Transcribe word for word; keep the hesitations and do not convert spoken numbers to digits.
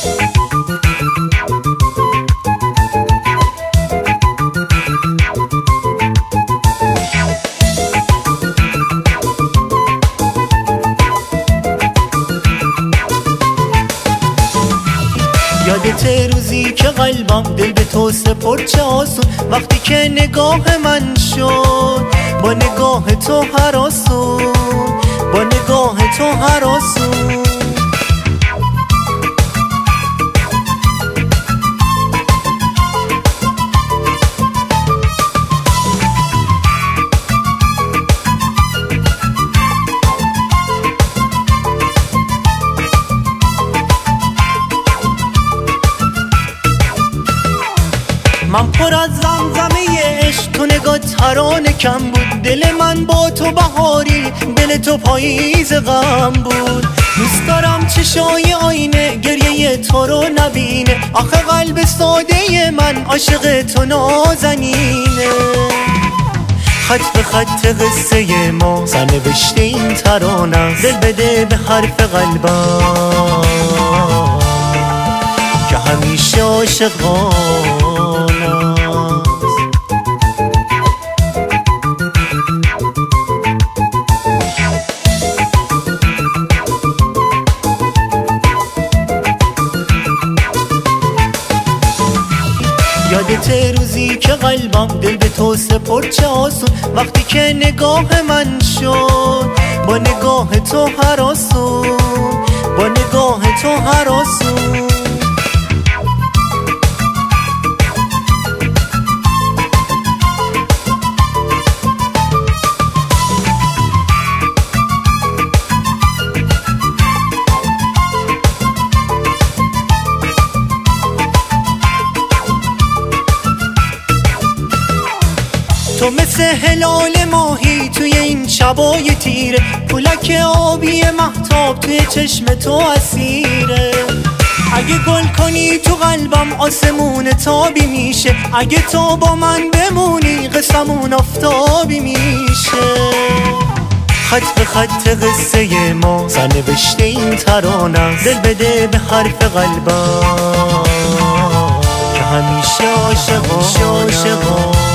یادت روزی که قلبم دل به تو سپرد چه آسون، وقتی که نگاه من شد با نگاه تو هراسون، با نگاه تو هراسون. من پر از زمزمه عشق، تو نگاه ترانه کم بود. دل من با تو بهاری، دل تو پاییز غم بود. دوست دارم چشای آینه گریه تو رو نبینه، آخه قلب ساده من عاشق تو نازنینه. خط به خط قصه ما سرنوشته این ترانه است، دل بده به حرف قلبم که همیشه عاشقانه. یادت روزی که قلبم دل به تو سپرد چه آسون، وقتی که نگاه من شد با نگاه تو هراسون، با نگاه تو هراسون. تو مثل هلال ماهی توی این شبای تیره، پولک آبی مهتاب توی چشم تو اسیره. اگه گل کنی تو قلبم آسمون تابی میشه، اگه تو با من بمونی قسمون آفتابی میشه. خط به خط قصه ما سرنوشته این ترانه است، دل بده به حرف قلبم که همیشه عاشقانه.